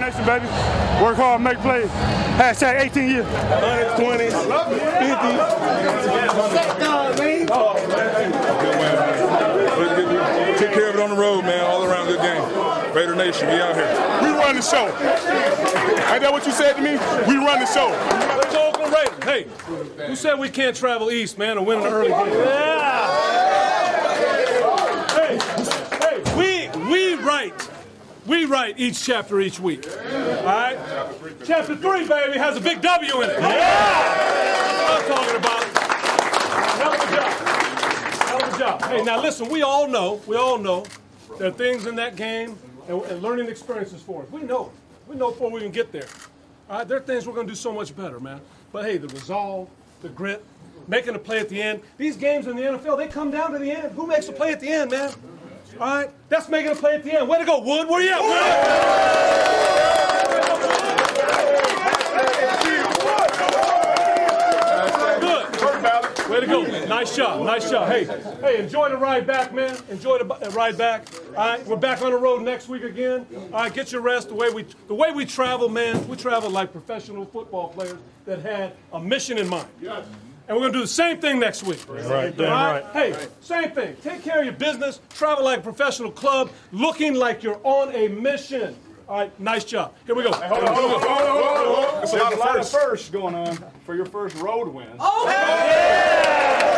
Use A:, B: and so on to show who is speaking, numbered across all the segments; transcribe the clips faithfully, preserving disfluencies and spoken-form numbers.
A: Nation, baby. Work hard, make plays. Hashtag eighteen years.
B: one twenty, fifty.
C: Take care of it on the road, man. All around good game. Raider Nation, we out here.
A: We run the show. Ain't that what you said to me? We run the show.
D: Let's go Oakland Raiders. Hey, who said we can't travel east, man, and win an early game? Yeah. Hey, hey, we we write. We write each chapter each week. All right? Chapter three, baby, has a big W in it. Yeah! That's what I'm talking about. Hell of a job. Hell of a job. Hey, now listen, we all know, we all know there are things in that game and, and learning experiences for us. We know. We know before we even get there. All right? There are things we're going to do so much better, man. But hey, the resolve, the grit, making a play at the end. These games in the N F L, they come down to the end. Who makes a play at the end, man? All right, that's making a play at the end. Way to go, Wood. Where you at, Wood? Good. Way to go. Nice job. Nice job. Hey, hey, enjoy the ride back, man. Enjoy the uh, ride back. All right, we're back on the road next week again. All right, get your rest. The way we, the way we travel, man, we travel like professional football players that had a mission in mind. And we're going to do the same thing next week.
A: Right, damn right.
D: Hey, same thing. Take care of your business. Travel like a professional club, looking like you're on a mission. All right, nice job. Here we go.
B: Hey, hold on, hold on, hold on, hold on, hold on. There's a lot, a lot of firsts going on for your first road win.
D: Oh, yeah!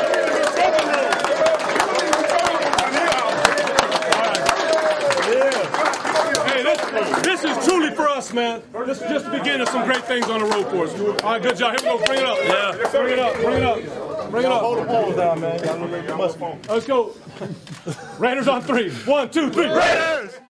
D: Hey, this, this is truly for us, man. This is just the beginning of some great things on the road for us. All right, good job. Here we go. Bring it up. Yeah. Bring it up. Bring it up. Bring it up.
B: Hold the phones down, man.
D: Let's go. Raiders on three. One, two, three. Raiders!